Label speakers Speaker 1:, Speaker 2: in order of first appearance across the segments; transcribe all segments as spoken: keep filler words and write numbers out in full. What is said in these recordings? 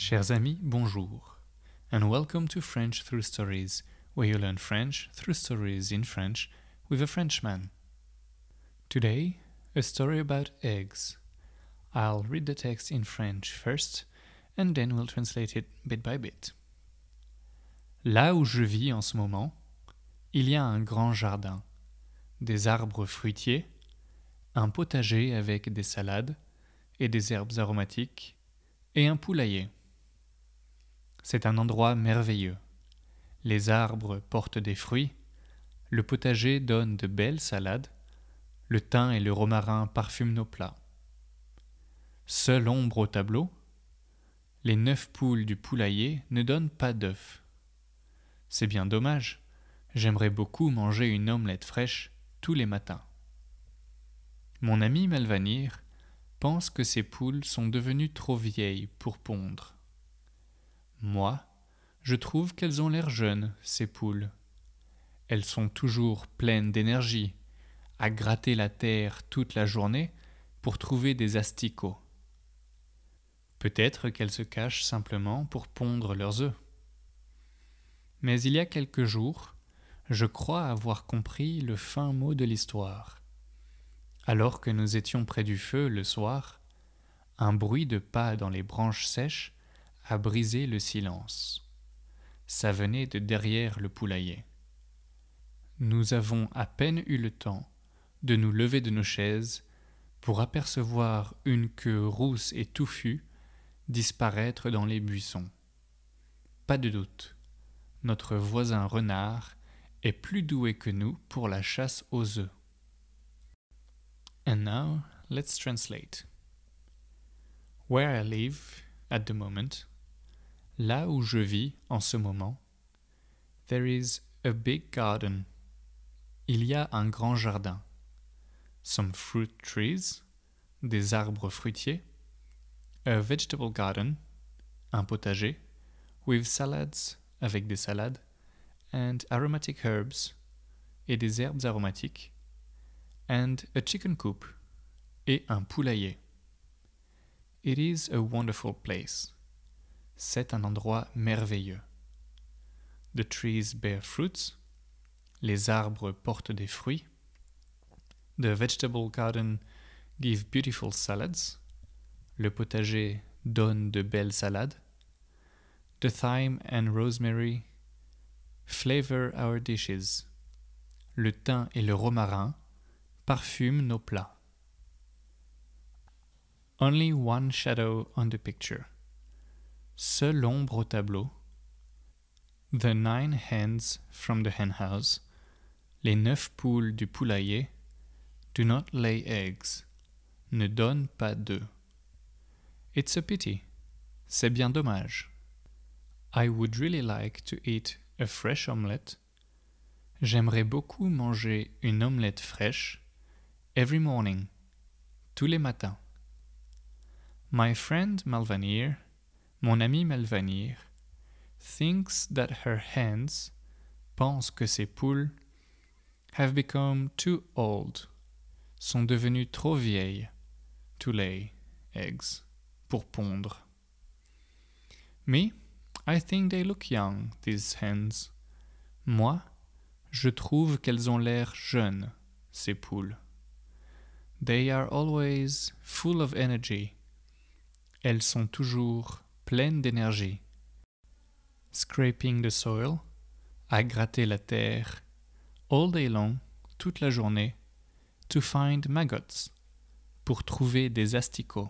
Speaker 1: Chers amis, bonjour, and welcome to French Through Stories, where you learn French through stories in French with a Frenchman. Today, a story about eggs. I'll read the text in French first, and then we'll translate it bit by bit. Là où je vis en ce moment, il y a un grand jardin, des arbres fruitiers, un potager avec des salades et des herbes aromatiques, et un poulailler. C'est un endroit merveilleux. Les arbres portent des fruits, le potager donne de belles salades, le thym et le romarin parfument nos plats. Seule ombre au tableau, les neuf poules du poulailler ne donnent pas d'œufs. C'est bien dommage, j'aimerais beaucoup manger une omelette fraîche tous les matins. Mon ami Malvanir pense que ces poules sont devenues trop vieilles pour pondre. Moi, je trouve qu'elles ont l'air jeunes, ces poules. Elles sont toujours pleines d'énergie, à gratter la terre toute la journée pour trouver des asticots. Peut-être qu'elles se cachent simplement pour pondre leurs œufs. Mais il y a quelques jours, je crois avoir compris le fin mot de l'histoire. Alors que nous étions près du feu le soir, un bruit de pas dans les branches sèches a brisé le silence. Ça venait de derrière le poulailler. Nous avons à peine eu le temps de nous lever de nos chaises pour apercevoir une queue rousse et touffue disparaître dans les buissons. Pas de doute, notre voisin renard est plus doué que nous pour la chasse aux œufs. And now, let's translate. Where I live at the moment, là où je vis en ce moment, there is a big garden. Il y a un grand jardin. Some fruit trees, des arbres fruitiers. A vegetable garden, un potager, with salads, avec des salades, and aromatic herbs, et des herbes aromatiques, and a chicken coop, et un poulailler. It is a wonderful place. C'est un endroit merveilleux. The trees bear fruits. Les arbres portent des fruits. The vegetable garden gives beautiful salads. Le potager donne de belles salades. The thyme and rosemary flavor our dishes. Le thym et le romarin parfument nos plats. Only one shadow on the picture. Seule ombre au tableau. The nine hens from the henhouse, les neuf poules du poulailler, do not lay eggs, ne donnent pas d'œufs. It's a pity, c'est bien dommage. I would really like to eat a fresh omelette. J'aimerais beaucoup manger une omelette fraîche every morning, tous les matins. My friend Malvanir, mon ami Malvanir, thinks that her hens, pense que ses poules, have become too old, sont devenues trop vieilles, to lay eggs, pour pondre. Me, I think they look young, these hens. Moi, je trouve qu'elles ont l'air jeunes, ces poules. They are always full of energy. Elles sont toujours pleines d'énergie. Scraping the soil, à gratter la terre, all day long, toute la journée, to find maggots, pour trouver des asticots.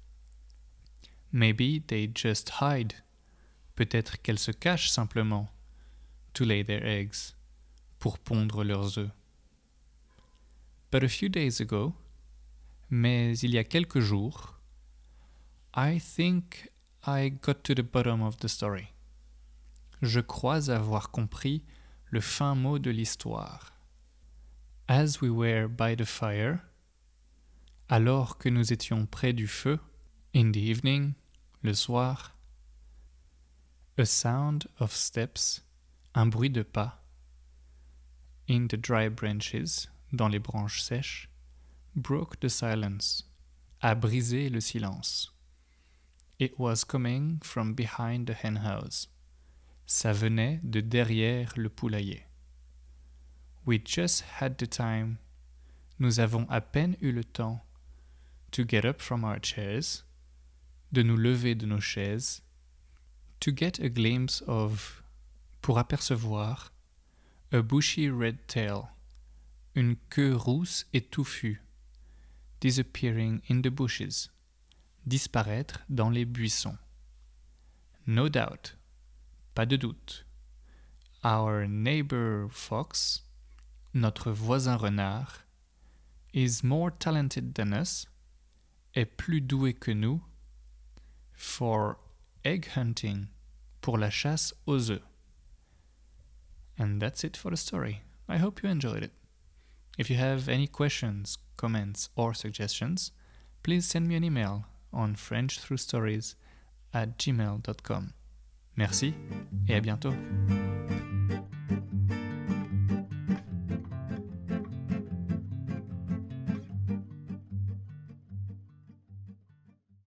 Speaker 1: Maybe they just hide, peut-être qu'elles se cachent simplement, to lay their eggs, pour pondre leurs œufs. But a few days ago, mais il y a quelques jours, I think I got to the bottom of the story. Je crois avoir compris le fin mot de l'histoire. As we were by the fire, alors que nous étions près du feu, in the evening, le soir, a sound of steps, un bruit de pas, in the dry branches, dans les branches sèches, broke the silence, a brisé le silence. It was coming from behind the henhouse. Ça venait de derrière le poulailler. We just had the time. Nous avons à peine eu le temps. To get up from our chairs. De nous lever de nos chaises. To get a glimpse of. Pour apercevoir. A bushy red tail. Une queue rousse et touffue. Disappearing in the bushes. Disparaître dans les buissons. No doubt. Pas de doute. Our neighbor fox, notre voisin renard, is more talented than us, est plus doué que nous, for egg hunting, pour la chasse aux œufs. And that's it for the story. I hope you enjoyed it. If you have any questions, comments, or suggestions, please send me an email on french through stories at gmail dot com. Merci et à bientôt.